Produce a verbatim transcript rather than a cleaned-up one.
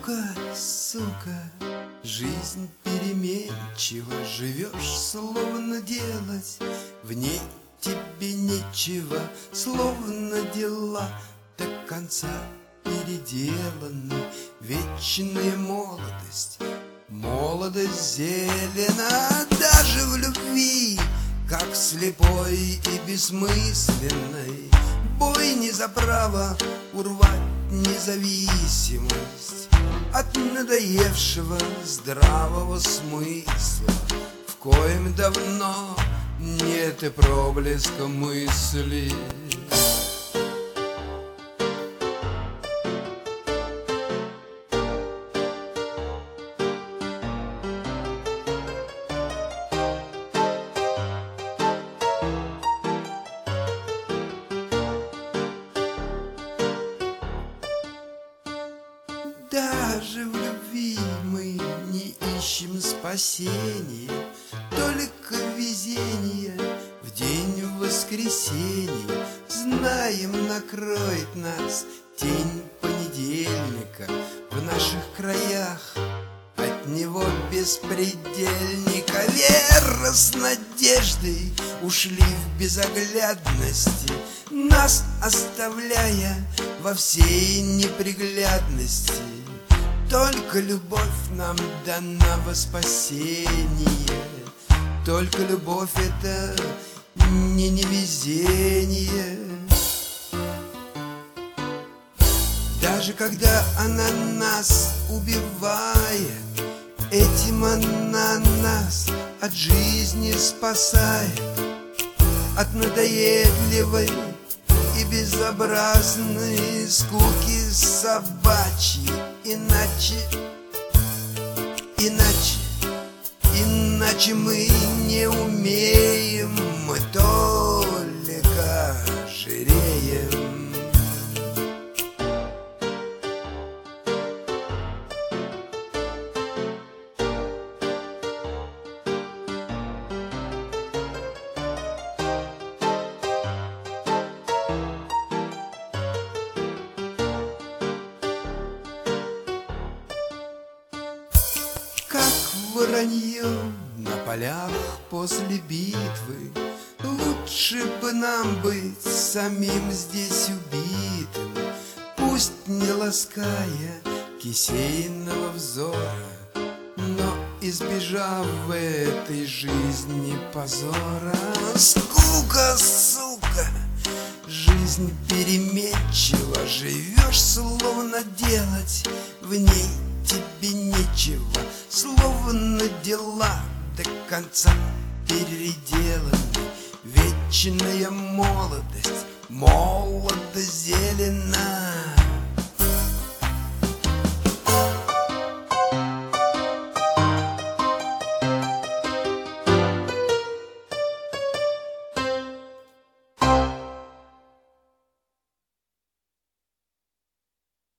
Ну-ка, сука, жизнь переменчива, живешь, словно делать в ней тебе нечего, словно дела до конца переделаны. Вечная молодость, молодость зелена, даже в любви, как слепой и бессмысленной. Бой не за право урвать независимость от надоевшего здравого смысла, в коем давно нет и проблеска мысли. Даже в любви мы не ищем спасения, только везение в день воскресенья. Знаем, накроет нас тень понедельника в наших краях. От него беспредельника вера с надеждой ушли в безоглядности, нас оставляя во всей неприглядности. Только любовь нам дана во спасение, только любовь — это не невезение. Даже когда она нас убивает, этим она нас от жизни спасает, от надоедливой и безобразной скуки собачьей. Иначе, иначе, иначе мы не умеем, мы только жиреем. Как воронье на полях после битвы, лучше бы нам быть самим здесь убитым, пусть не лаская кисейного взора, но избежав в этой жизни позора. Скука, сука, жизнь переменчива, живешь, словно делать в ней тебе нечего, словно дела до конца переделаны. Вечная молодость, молодо зелена.